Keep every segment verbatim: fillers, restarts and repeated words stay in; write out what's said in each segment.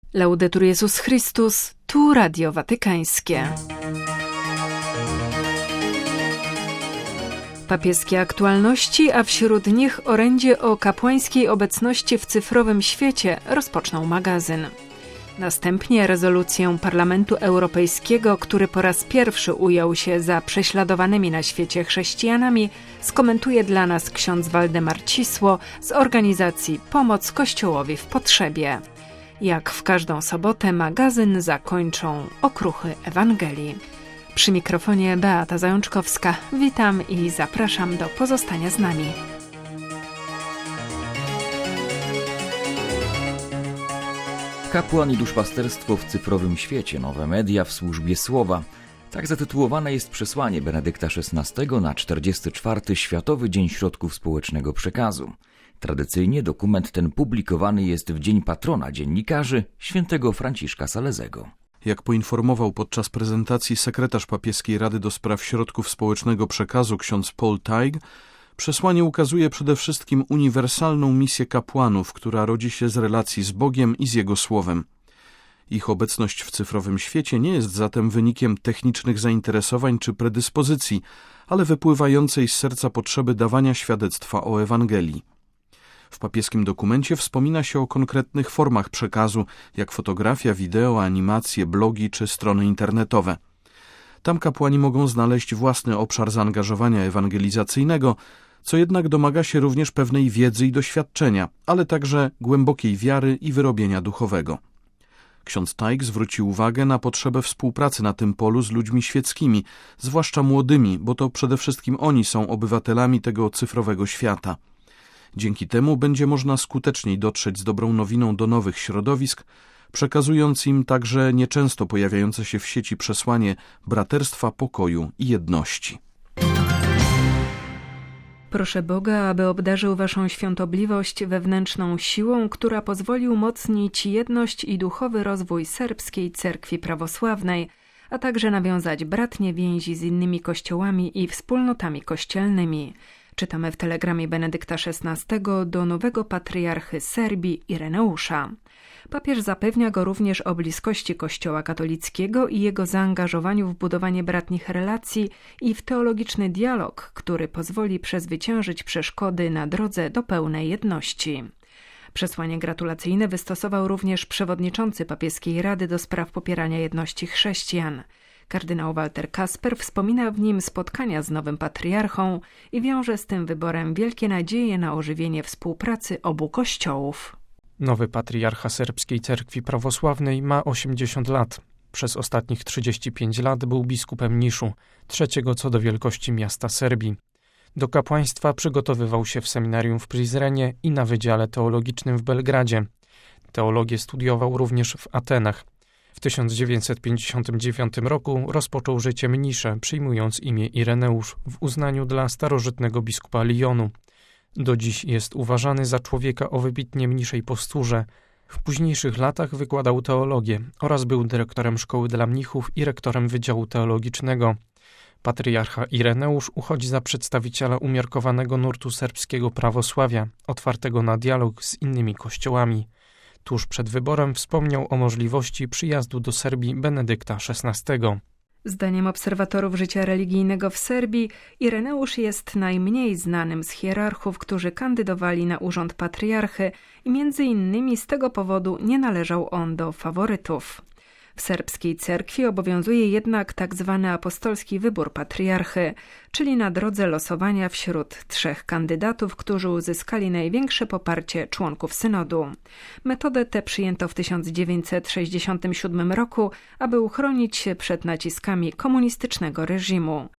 Laudetur Jezus Chrystus, tu Radio Watykańskie. Papieskie aktualności, a wśród nich orędzie o kapłańskiej obecności w cyfrowym świecie rozpoczął magazyn. Następnie rezolucję Parlamentu Europejskiego, który po raz pierwszy ujął się za prześladowanymi na świecie chrześcijanami, skomentuje dla nas ksiądz Waldemar Cisło z organizacji Pomoc Kościołowi w Potrzebie. Jak w każdą sobotę magazyn zakończą okruchy Ewangelii. Przy mikrofonie Beata Zajączkowska. Witam i zapraszam do pozostania z nami. Kapłan i duszpasterstwo w cyfrowym świecie, nowe media w służbie słowa. Tak zatytułowane jest przesłanie Benedykta szesnastego na czterdziesty czwarty Światowy Dzień Środków Społecznego Przekazu. Tradycyjnie dokument ten publikowany jest w dzień patrona dziennikarzy, świętego Franciszka Salezego. Jak poinformował podczas prezentacji sekretarz papieskiej Rady do Spraw Środków Społecznego Przekazu ksiądz Paul Teig, przesłanie ukazuje przede wszystkim uniwersalną misję kapłanów, która rodzi się z relacji z Bogiem i z Jego Słowem. Ich obecność w cyfrowym świecie nie jest zatem wynikiem technicznych zainteresowań czy predyspozycji, ale wypływającej z serca potrzeby dawania świadectwa o Ewangelii. W papieskim dokumencie wspomina się o konkretnych formach przekazu, jak fotografia, wideo, animacje, blogi czy strony internetowe. Tam kapłani mogą znaleźć własny obszar zaangażowania ewangelizacyjnego, co jednak domaga się również pewnej wiedzy i doświadczenia, ale także głębokiej wiary i wyrobienia duchowego. Ksiądz Teig zwrócił uwagę na potrzebę współpracy na tym polu z ludźmi świeckimi, zwłaszcza młodymi, bo to przede wszystkim oni są obywatelami tego cyfrowego świata. Dzięki temu będzie można skuteczniej dotrzeć z dobrą nowiną do nowych środowisk, przekazując im także nieczęsto pojawiające się w sieci przesłanie braterstwa, pokoju i jedności. Proszę Boga, aby obdarzył waszą świątobliwość wewnętrzną siłą, która pozwoli umocnić jedność i duchowy rozwój serbskiej cerkwi prawosławnej, a także nawiązać bratnie więzi z innymi kościołami i wspólnotami kościelnymi. Czytamy w telegramie Benedykta szesnastego do nowego patriarchy Serbii Ireneusza. Papież zapewnia go również o bliskości Kościoła katolickiego i jego zaangażowaniu w budowanie bratnich relacji i w teologiczny dialog, który pozwoli przezwyciężyć przeszkody na drodze do pełnej jedności. Przesłanie gratulacyjne wystosował również przewodniczący papieskiej Rady do spraw popierania jedności chrześcijan. Kardynał Walter Kasper wspomina w nim spotkania z nowym patriarchą i wiąże z tym wyborem wielkie nadzieje na ożywienie współpracy obu kościołów. Nowy patriarcha serbskiej cerkwi prawosławnej ma osiemdziesiąt lat. Przez ostatnich trzydzieści pięć lat był biskupem Niszu, trzeciego co do wielkości miasta Serbii. Do kapłaństwa przygotowywał się w seminarium w Prizrenie i na Wydziale Teologicznym w Belgradzie. Teologię studiował również w Atenach. W tysiąc dziewięćset pięćdziesiątym dziewiątym roku rozpoczął życie mnisze, przyjmując imię Ireneusz w uznaniu dla starożytnego biskupa Lyonu. Do dziś jest uważany za człowieka o wybitnie mniszej posturze. W późniejszych latach wykładał teologię oraz był dyrektorem szkoły dla mnichów i rektorem Wydziału Teologicznego. Patriarcha Ireneusz uchodzi za przedstawiciela umiarkowanego nurtu serbskiego prawosławia, otwartego na dialog z innymi kościołami. Tuż przed wyborem wspomniał o możliwości przyjazdu do Serbii Benedykta szesnastego. Zdaniem obserwatorów życia religijnego w Serbii, Ireneusz jest najmniej znanym z hierarchów, którzy kandydowali na urząd patriarchy i między innymi z tego powodu nie należał on do faworytów. W serbskiej cerkwi obowiązuje jednak tak zwany apostolski wybór patriarchy, czyli na drodze losowania wśród trzech kandydatów, którzy uzyskali największe poparcie członków synodu. Metodę tę przyjęto w tysiąc dziewięćset sześćdziesiątym siódmym roku, aby uchronić się przed naciskami komunistycznego reżimu.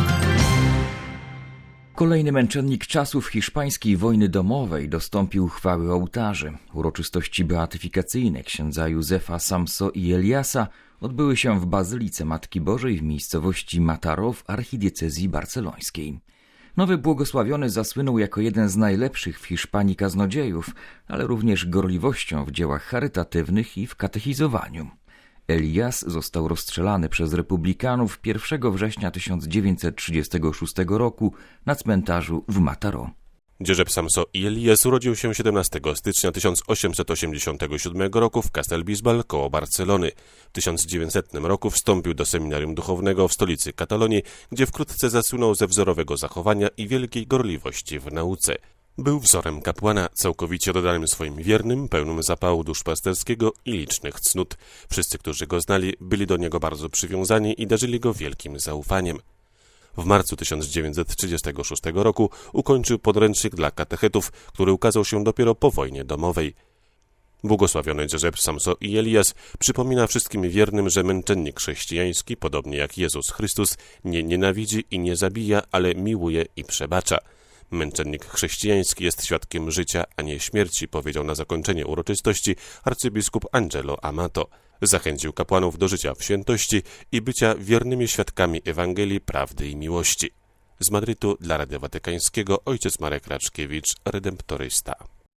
Kolejny męczennik czasów hiszpańskiej wojny domowej dostąpił chwały ołtarzy. Uroczystości beatyfikacyjne księdza Józefa Samso i Eliasa odbyły się w Bazylice Matki Bożej w miejscowości Mataró w archidiecezji barcelońskiej. Nowy błogosławiony zasłynął jako jeden z najlepszych w Hiszpanii kaznodziejów, ale również gorliwością w dziełach charytatywnych i w katechizowaniu. Elias został rozstrzelany przez republikanów pierwszego września tysiąc dziewięćset trzydziestego szóstego roku na cmentarzu w Mataró. Dzierzeb Samso i Elias urodził się siedemnastego stycznia tysiąc osiemset osiemdziesiątego siódmego roku w Castelbisbal koło Barcelony. W tysiąc dziewięćsetnym roku wstąpił do seminarium duchownego w stolicy Katalonii, gdzie wkrótce zasłynął ze wzorowego zachowania i wielkiej gorliwości w nauce. Był wzorem kapłana, całkowicie oddanym swoim wiernym, pełnym zapału duszpasterskiego i licznych cnót. Wszyscy, którzy go znali, byli do niego bardzo przywiązani i darzyli go wielkim zaufaniem. W marcu tysiąc dziewięćset trzydziestego szóstego roku ukończył podręcznik dla katechetów, który ukazał się dopiero po wojnie domowej. Błogosławiony Dzierzeb Samso i Elias przypomina wszystkim wiernym, że męczennik chrześcijański, podobnie jak Jezus Chrystus, nie nienawidzi i nie zabija, ale miłuje i przebacza. Męczennik chrześcijański jest świadkiem życia, a nie śmierci, powiedział na zakończenie uroczystości arcybiskup Angelo Amato. Zachęcił kapłanów do życia w świętości i bycia wiernymi świadkami Ewangelii, prawdy i miłości. Z Madrytu dla Radia Watykańskiego ojciec Marek Raczkiewicz, redemptorysta.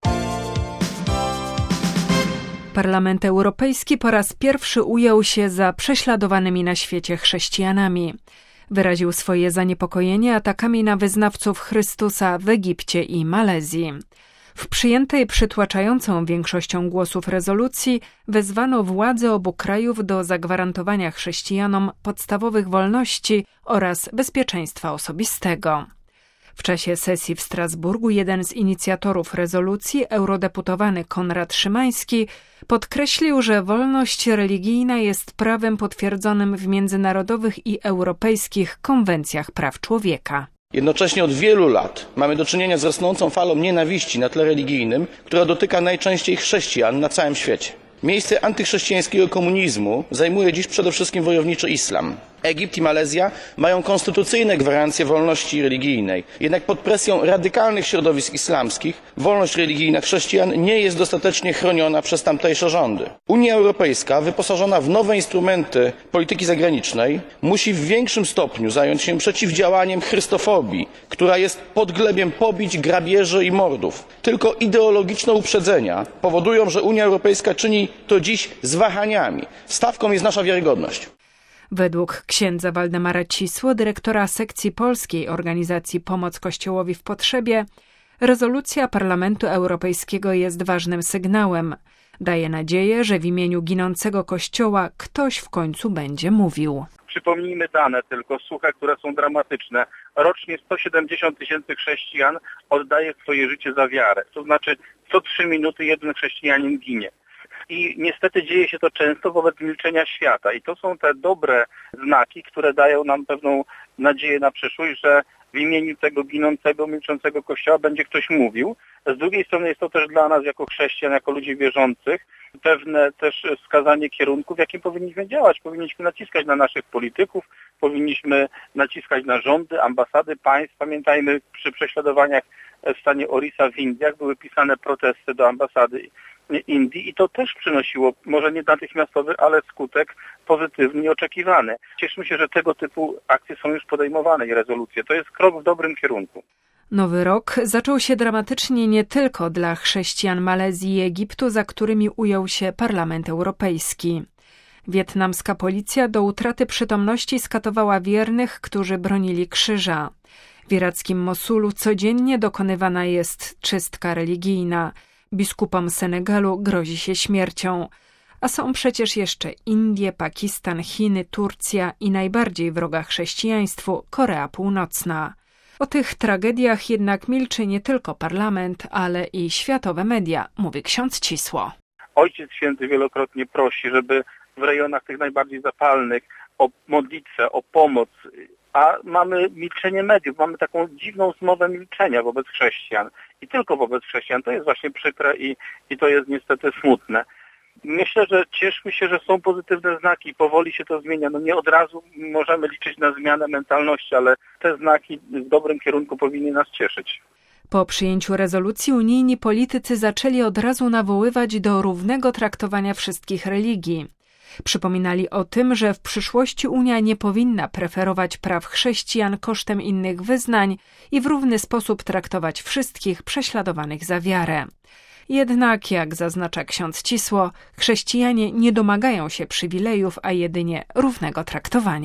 Parlament Europejski po raz pierwszy ujął się za prześladowanymi na świecie chrześcijanami. Wyraził swoje zaniepokojenie atakami na wyznawców Chrystusa w Egipcie i Malezji. W przyjętej przytłaczającą większością głosów rezolucji wezwano władze obu krajów do zagwarantowania chrześcijanom podstawowych wolności oraz bezpieczeństwa osobistego. W czasie sesji w Strasburgu jeden z inicjatorów rezolucji, eurodeputowany Konrad Szymański, podkreślił, że wolność religijna jest prawem potwierdzonym w międzynarodowych i europejskich konwencjach praw człowieka. Jednocześnie od wielu lat mamy do czynienia z rosnącą falą nienawiści na tle religijnym, która dotyka najczęściej chrześcijan na całym świecie. Miejsce antychrześcijańskiego komunizmu zajmuje dziś przede wszystkim wojowniczy islam. Egipt i Malezja mają konstytucyjne gwarancje wolności religijnej. Jednak pod presją radykalnych środowisk islamskich wolność religijna chrześcijan nie jest dostatecznie chroniona przez tamtejsze rządy. Unia Europejska, wyposażona w nowe instrumenty polityki zagranicznej, musi w większym stopniu zająć się przeciwdziałaniem chrystofobii, która jest podglebiem pobić, grabieży i mordów. Tylko ideologiczne uprzedzenia powodują, że Unia Europejska czyni to dziś z wahaniami. Stawką jest nasza wiarygodność. Według księdza Waldemara Cisło, dyrektora sekcji polskiej organizacji Pomoc Kościołowi w Potrzebie, rezolucja Parlamentu Europejskiego jest ważnym sygnałem. Daje nadzieję, że w imieniu ginącego Kościoła ktoś w końcu będzie mówił. Przypomnijmy dane tylko, słucha, które są dramatyczne. Rocznie sto siedemdziesiąt tysięcy chrześcijan oddaje swoje życie za wiarę. To znaczy co trzy minuty jeden chrześcijanin ginie. I niestety dzieje się to często wobec milczenia świata. I to są te dobre znaki, które dają nam pewną nadzieję na przyszłość, że w imieniu tego ginącego, milczącego Kościoła będzie ktoś mówił. Z drugiej strony jest to też dla nas jako chrześcijan, jako ludzi wierzących, pewne też wskazanie kierunku, w jakim powinniśmy działać. Powinniśmy naciskać na naszych polityków, powinniśmy naciskać na rządy, ambasady państw. Pamiętajmy, przy prześladowaniach w stanie Orissa w Indiach były pisane protesty do ambasady Indii i to też przynosiło, może nie natychmiastowy, ale skutek pozytywny i oczekiwany. Cieszmy się, że tego typu akcje są już podejmowane i rezolucje. To jest krok w dobrym kierunku. Nowy rok zaczął się dramatycznie nie tylko dla chrześcijan Malezji i Egiptu, za którymi ujął się Parlament Europejski. Wietnamska policja do utraty przytomności skatowała wiernych, którzy bronili krzyża. W irackim Mosulu codziennie dokonywana jest czystka religijna. Biskupom Senegalu grozi się śmiercią. A są przecież jeszcze Indie, Pakistan, Chiny, Turcja i najbardziej wroga chrześcijaństwu Korea Północna. O tych tragediach jednak milczy nie tylko parlament, ale i światowe media, mówi ksiądz Cisło. Ojciec Święty wielokrotnie prosi, żeby w rejonach tych najbardziej zapalnych o modlitwę, o pomoc, a mamy milczenie mediów, mamy taką dziwną zmowę milczenia wobec chrześcijan i tylko wobec chrześcijan. To jest właśnie przykre i, i to jest niestety smutne. Myślę, że cieszmy się, że są pozytywne znaki, powoli się to zmienia. No nie od razu możemy liczyć na zmianę mentalności, ale te znaki w dobrym kierunku powinny nas cieszyć. Po przyjęciu rezolucji unijni politycy zaczęli od razu nawoływać do równego traktowania wszystkich religii. Przypominali o tym, że w przyszłości Unia nie powinna preferować praw chrześcijan kosztem innych wyznań i w równy sposób traktować wszystkich prześladowanych za wiarę. Jednak, jak zaznacza ksiądz Cisło, chrześcijanie nie domagają się przywilejów, a jedynie równego traktowania.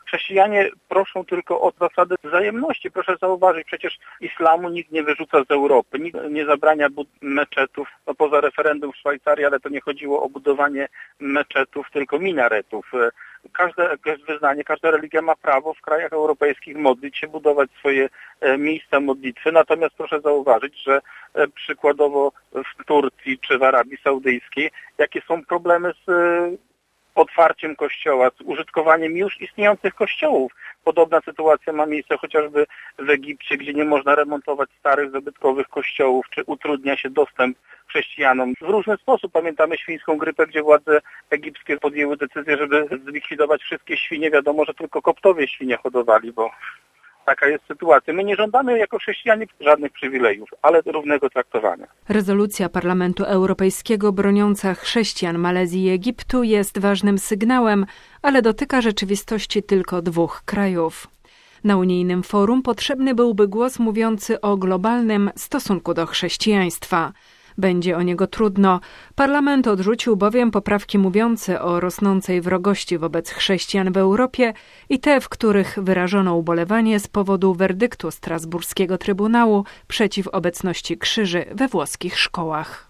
Chrześcijanie proszą tylko o zasadę wzajemności. Proszę zauważyć, przecież islamu nikt nie wyrzuca z Europy, nikt nie zabrania bud- meczetów, no poza referendum w Szwajcarii, ale to nie chodziło o budowanie meczetów, tylko minaretów. Każde wyznanie, każda religia ma prawo w krajach europejskich modlić się, budować swoje miejsca modlitwy. Natomiast proszę zauważyć, że przykładowo w Turcji czy w Arabii Saudyjskiej, jakie są problemy z otwarciem kościoła, z użytkowaniem już istniejących kościołów. Podobna sytuacja ma miejsce chociażby w Egipcie, gdzie nie można remontować starych, zabytkowych kościołów, czy utrudnia się dostęp chrześcijanom w różny sposób. Pamiętamy świńską grypę, gdzie władze egipskie podjęły decyzję, żeby zlikwidować wszystkie świnie. Wiadomo, że tylko koptowie świnie hodowali, bo taka jest sytuacja. My nie żądamy jako chrześcijanie żadnych przywilejów, ale równego traktowania. Rezolucja Parlamentu Europejskiego broniąca chrześcijan Malezji i Egiptu jest ważnym sygnałem, ale dotyka rzeczywistości tylko dwóch krajów. Na unijnym forum potrzebny byłby głos mówiący o globalnym stosunku do chrześcijaństwa. Będzie o niego trudno. Parlament odrzucił bowiem poprawki mówiące o rosnącej wrogości wobec chrześcijan w Europie i te, w których wyrażono ubolewanie z powodu werdyktu Strasburskiego Trybunału przeciw obecności krzyży we włoskich szkołach.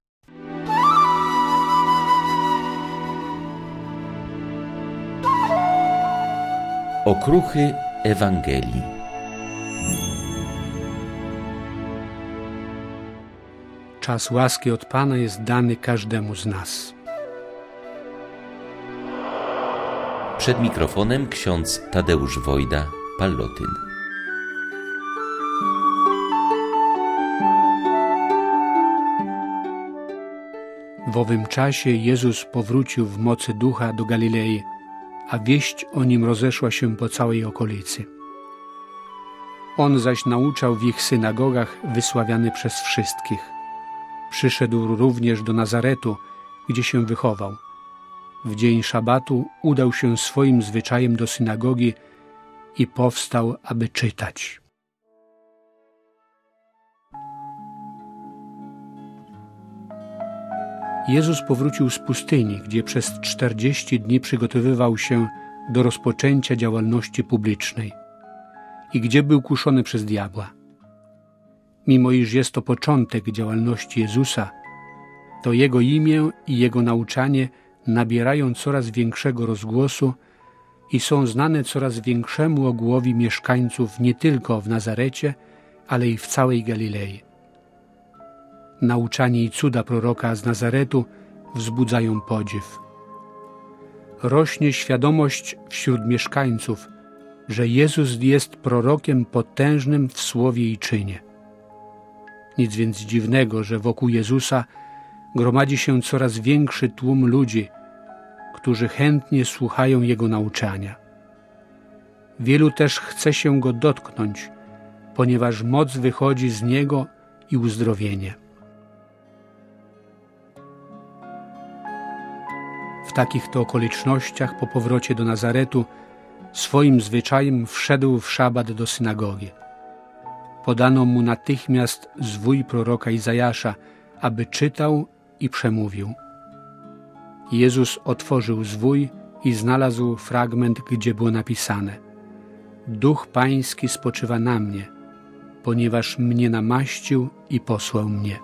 Okruchy Ewangelii. Czas łaski od Pana jest dany każdemu z nas. Przed mikrofonem ksiądz Tadeusz Wojda, Pallotyn. W owym czasie Jezus powrócił w mocy Ducha do Galilei, a wieść o Nim rozeszła się po całej okolicy. On zaś nauczał w ich synagogach, wysławiany przez wszystkich. Przyszedł również do Nazaretu, gdzie się wychował. W dzień szabatu udał się swoim zwyczajem do synagogi i powstał, aby czytać. Jezus powrócił z pustyni, gdzie przez czterdzieści dni przygotowywał się do rozpoczęcia działalności publicznej i gdzie był kuszony przez diabła. Mimo iż jest to początek działalności Jezusa, to Jego imię i Jego nauczanie nabierają coraz większego rozgłosu i są znane coraz większemu ogółowi mieszkańców nie tylko w Nazarecie, ale i w całej Galilei. Nauczanie i cuda proroka z Nazaretu wzbudzają podziw. Rośnie świadomość wśród mieszkańców, że Jezus jest prorokiem potężnym w słowie i czynie. Nic więc dziwnego, że wokół Jezusa gromadzi się coraz większy tłum ludzi, którzy chętnie słuchają Jego nauczania. Wielu też chce się Go dotknąć, ponieważ moc wychodzi z Niego i uzdrowienie. W takich to okolicznościach po powrocie do Nazaretu swoim zwyczajem wszedł w szabat do synagogi. Podano mu natychmiast zwój proroka Izajasza, aby czytał i przemówił. Jezus otworzył zwój i znalazł fragment, gdzie było napisane: Duch Pański spoczywa na mnie, ponieważ mnie namaścił i posłał mnie.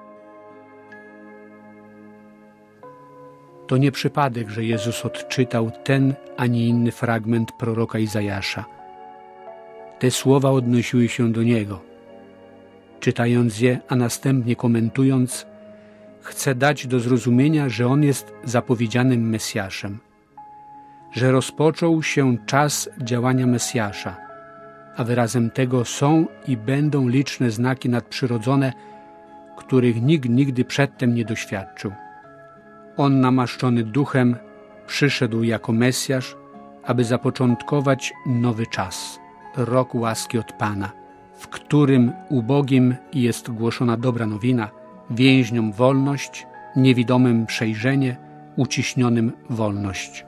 To nie przypadek, że Jezus odczytał ten, a nie inny fragment proroka Izajasza. Te słowa odnosiły się do Niego. Czytając je, a następnie komentując, chce dać do zrozumienia, że On jest zapowiedzianym Mesjaszem, że rozpoczął się czas działania Mesjasza, a wyrazem tego są i będą liczne znaki nadprzyrodzone, których nikt nigdy przedtem nie doświadczył. On, namaszczony Duchem, przyszedł jako Mesjasz, aby zapoczątkować nowy czas, rok łaski od Pana, w którym ubogim jest głoszona dobra nowina, więźniom wolność, niewidomym przejrzenie, uciśnionym wolność.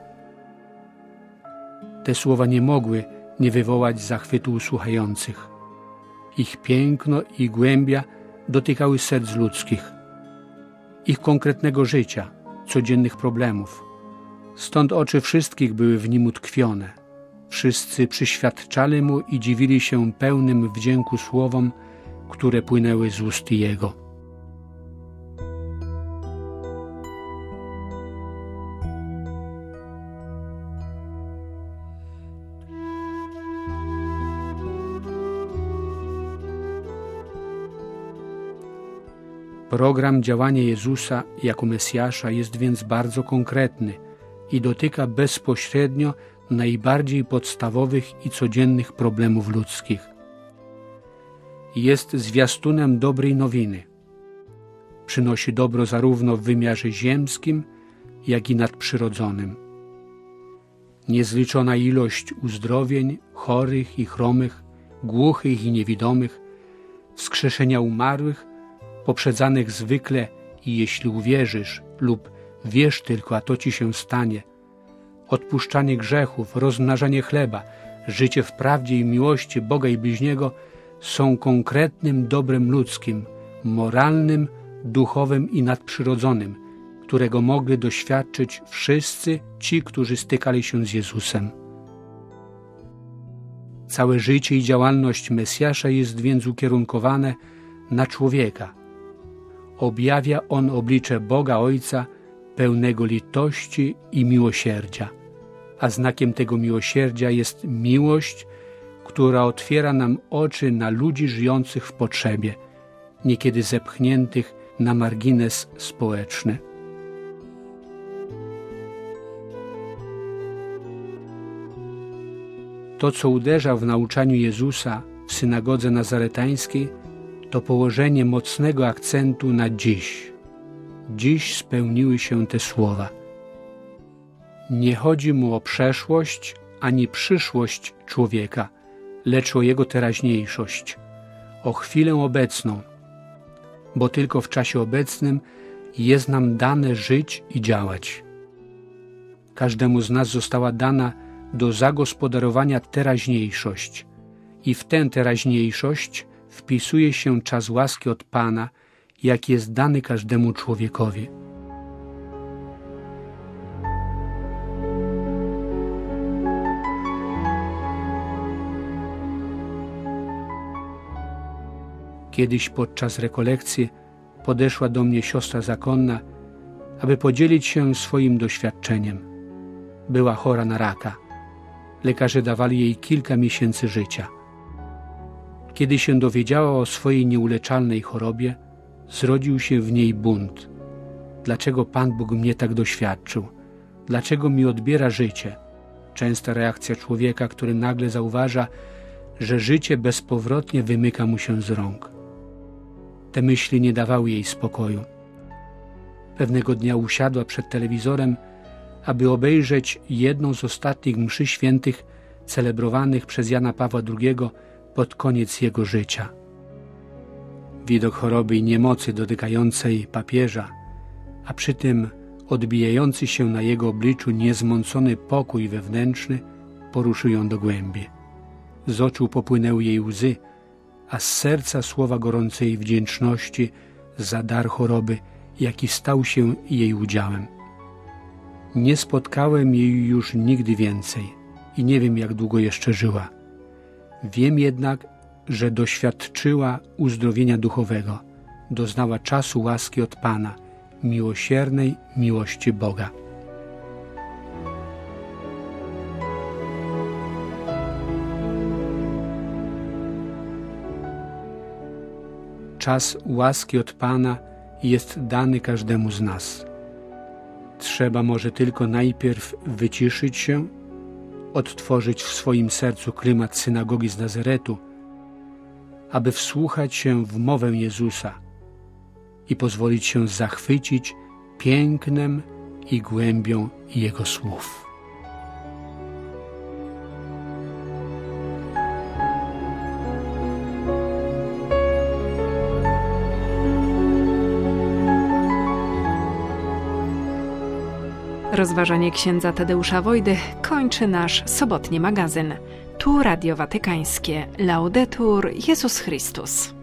Te słowa nie mogły nie wywołać zachwytu u słuchających. Ich piękno i głębia dotykały serc ludzkich, ich konkretnego życia, codziennych problemów. Stąd oczy wszystkich były w nim utkwione. Wszyscy przyświadczali mu i dziwili się pełnym wdzięku słowom, które płynęły z ust jego. Program działania Jezusa jako Mesjasza jest więc bardzo konkretny i dotyka bezpośrednio najbardziej podstawowych i codziennych problemów ludzkich. Jest zwiastunem dobrej nowiny. Przynosi dobro zarówno w wymiarze ziemskim, jak i nadprzyrodzonym. Niezliczona ilość uzdrowień chorych i chromych, głuchych i niewidomych, wskrzeszenia umarłych, poprzedzanych zwykle i jeśli uwierzysz lub wiesz tylko, a to ci się stanie, odpuszczanie grzechów, rozmnażanie chleba, życie w prawdzie i miłości Boga i bliźniego są konkretnym dobrem ludzkim, moralnym, duchowym i nadprzyrodzonym, którego mogli doświadczyć wszyscy ci, którzy stykali się z Jezusem. Całe życie i działalność Mesjasza jest więc ukierunkowane na człowieka. Objawia on oblicze Boga Ojca pełnego litości i miłosierdzia, a znakiem tego miłosierdzia jest miłość, która otwiera nam oczy na ludzi żyjących w potrzebie, niekiedy zepchniętych na margines społeczny. To, co uderza w nauczaniu Jezusa w synagodze nazaretańskiej, to położenie mocnego akcentu na dziś. Dziś spełniły się te słowa. Nie chodzi mu o przeszłość ani przyszłość człowieka, lecz o jego teraźniejszość, o chwilę obecną, bo tylko w czasie obecnym jest nam dane żyć i działać. Każdemu z nas została dana do zagospodarowania teraźniejszość i w tę teraźniejszość wpisuje się czas łaski od Pana, jaki jest dany każdemu człowiekowi. Kiedyś podczas rekolekcji podeszła do mnie siostra zakonna, aby podzielić się swoim doświadczeniem. Była chora na raka. Lekarze dawali jej kilka miesięcy życia. Kiedy się dowiedziała o swojej nieuleczalnej chorobie, zrodził się w niej bunt. Dlaczego Pan Bóg mnie tak doświadczył? Dlaczego mi odbiera życie? Częsta reakcja człowieka, który nagle zauważa, że życie bezpowrotnie wymyka mu się z rąk. Te myśli nie dawały jej spokoju. Pewnego dnia usiadła przed telewizorem, aby obejrzeć jedną z ostatnich mszy świętych celebrowanych przez Jana Pawła drugiego pod koniec jego życia. Widok choroby i niemocy dotykającej papieża, a przy tym odbijający się na jego obliczu niezmącony pokój wewnętrzny poruszył ją do głębi. Z oczu popłynęły jej łzy, a z serca słowa gorącej wdzięczności za dar choroby, jaki stał się jej udziałem. Nie spotkałem jej już nigdy więcej i nie wiem, jak długo jeszcze żyła. Wiem jednak, że doświadczyła uzdrowienia duchowego, doznała czasu łaski od Pana, miłosiernej miłości Boga. Czas łaski od Pana jest dany każdemu z nas. Trzeba może tylko najpierw wyciszyć się, odtworzyć w swoim sercu klimat synagogi z Nazaretu, aby wsłuchać się w mowę Jezusa i pozwolić się zachwycić pięknem i głębią Jego słów. Rozważanie księdza Tadeusza Wojdy kończy nasz sobotni magazyn. Tu Radio Watykańskie. Laudetur Jezus Chrystus.